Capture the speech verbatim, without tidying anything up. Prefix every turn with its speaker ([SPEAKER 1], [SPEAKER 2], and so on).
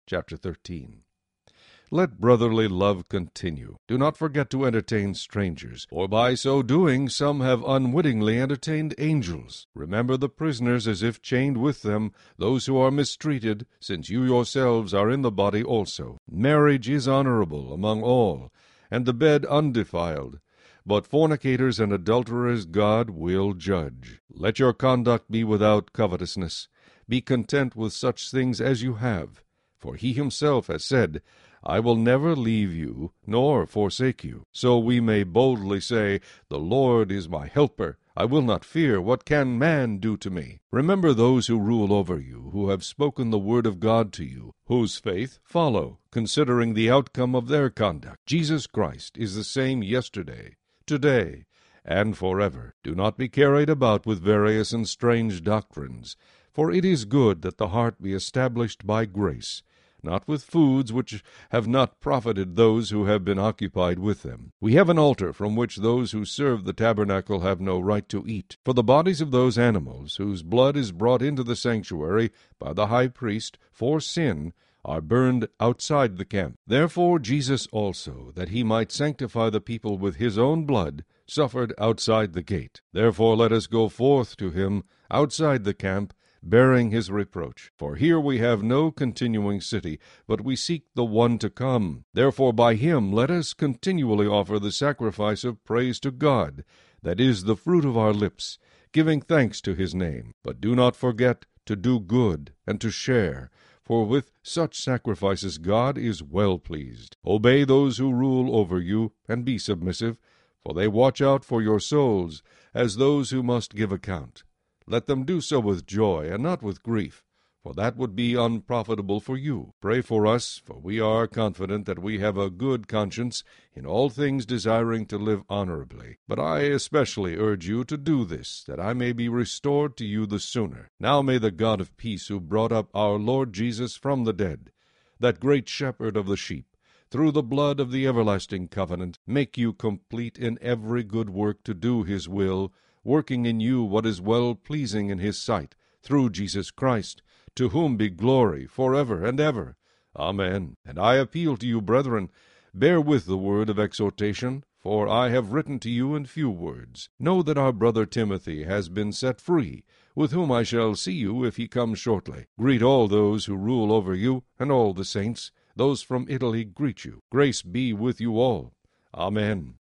[SPEAKER 1] chapter thirteen. Let brotherly love continue. Do not forget to entertain strangers, for by so doing some have unwittingly entertained angels. Remember the prisoners as if chained with them, those who are mistreated, since you yourselves are in the body also. Marriage is honorable among all, and the bed undefiled. But fornicators and adulterers God will judge. Let your conduct be without covetousness. Be content with such things as you have. For he himself has said, I will never leave you, nor forsake you. So we may boldly say, The Lord is my helper. I will not fear. What can man do to me? Remember those who rule over you, who have spoken the word of God to you, whose faith follow, considering the outcome of their conduct. Jesus Christ is the same yesterday, today, and forever. Do not be carried about with various and strange doctrines, for it is good that the heart be established by grace, not with foods which have not profited those who have been occupied with them. We have an altar from which those who serve the tabernacle have no right to eat. For the bodies of those animals whose blood is brought into the sanctuary by the high priest for sin are burned outside the camp. Therefore Jesus also, that he might sanctify the people with his own blood, suffered outside the gate. Therefore let us go forth to him outside the camp, bearing his reproach. For here we have no continuing city, but we seek the one to come. Therefore by him let us continually offer the sacrifice of praise to God, that is the fruit of our lips, giving thanks to his name. But do not forget to do good and to share, for with such sacrifices God is well pleased. Obey those who rule over you, and be submissive, for they watch out for your souls, as those who must give account. Let them do so with joy, and not with grief, for that would be unprofitable for you. Pray for us, for we are confident that we have a good conscience, in all things desiring to live honorably. But I especially urge you to do this, that I may be restored to you the sooner. Now may the God of peace, who brought up our Lord Jesus from the dead, that great shepherd of the sheep, through the blood of the everlasting covenant, make you complete in every good work to do his will, working in you what is well-pleasing in his sight, through Jesus Christ, to whom be glory forever and ever. Amen. And I appeal to you, brethren, bear with the word of exhortation, for I have written to you in few words. Know that our brother Timothy has been set free, with whom I shall see you if he comes shortly. Greet all those who rule over you, and all the saints. Those from Italy greet you. Grace be with you all. Amen.